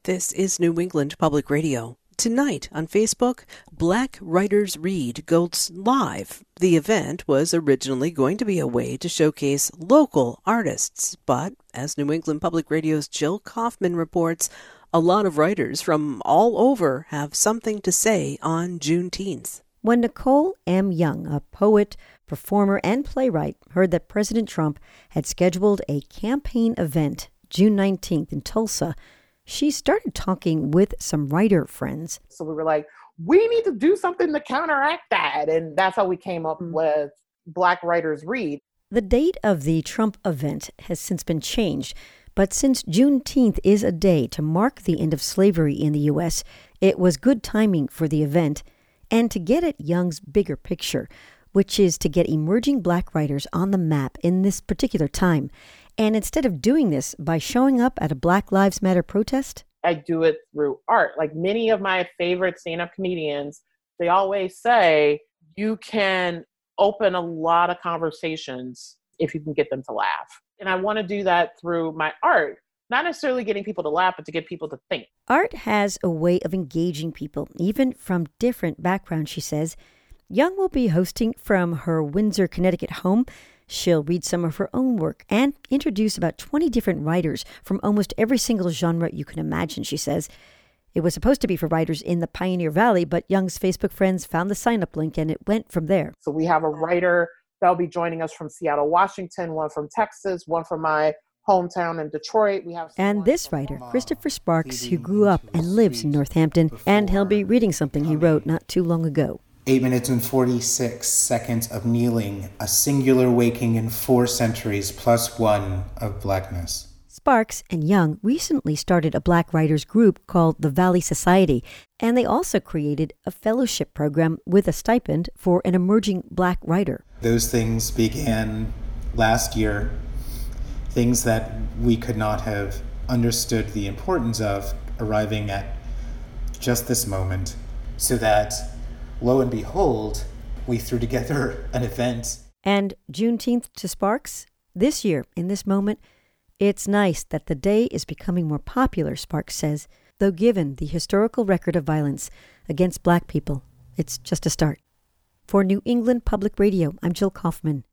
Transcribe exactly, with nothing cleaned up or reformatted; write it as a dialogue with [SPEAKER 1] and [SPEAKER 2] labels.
[SPEAKER 1] This is New England Public Radio. Tonight on Facebook, Black Writers Read goes live. The event was originally going to be a way to showcase local artists, but as New England Public Radio's Jill Kaufman reports, a lot of writers from all over have something to say on Juneteenth.
[SPEAKER 2] When Nicole M. Young, a poet, performer, and playwright, heard that President Trump had scheduled a campaign event June nineteenth in Tulsa, she started talking with some writer friends.
[SPEAKER 3] So we were like, we need to do something to counteract that. And that's how we came up with Black Writers Read.
[SPEAKER 2] The date of the Trump event has since been changed, but since Juneteenth is a day to mark the end of slavery in the U S, it was good timing for the event and to get at Young's bigger picture, which is to get emerging Black writers on the map in this particular time. And instead of doing this by showing up at a Black Lives Matter protest,
[SPEAKER 3] I do it through art. Like many of my favorite stand-up comedians, they always say you can open a lot of conversations if you can get them to laugh. And I want to do that through my art, not necessarily getting people to laugh, but to get people to think.
[SPEAKER 2] Art has a way of engaging people, even from different backgrounds, she says. Young will be hosting from her Windsor, Connecticut home. She'll read some of her own work and introduce about twenty different writers from almost every single genre you can imagine, she says. It was supposed to be for writers in the Pioneer Valley, but Young's Facebook friends found the sign-up link and it went from there.
[SPEAKER 3] So we have a writer that'll be joining us from Seattle, Washington, one from Texas, one from my hometown in Detroit. We have
[SPEAKER 2] and this writer, Christopher Sparks, who grew up and lives in Northampton, and he'll be reading something he wrote not too long ago.
[SPEAKER 4] Eight minutes and forty-six seconds of kneeling, a singular waking in four centuries plus one of blackness.
[SPEAKER 2] Sparks and Young recently started a Black writers group called the Valley Society, and they also created a fellowship program with a stipend for an emerging Black writer.
[SPEAKER 4] Those things began last year, things that we could not have understood the importance of arriving at just this moment, so that lo and behold, we threw together an event.
[SPEAKER 2] And Juneteenth to Sparks? This year, in this moment, it's nice that the day is becoming more popular, Sparks says, though given the historical record of violence against Black people, it's just a start. For New England Public Radio, I'm Jill Kaufman.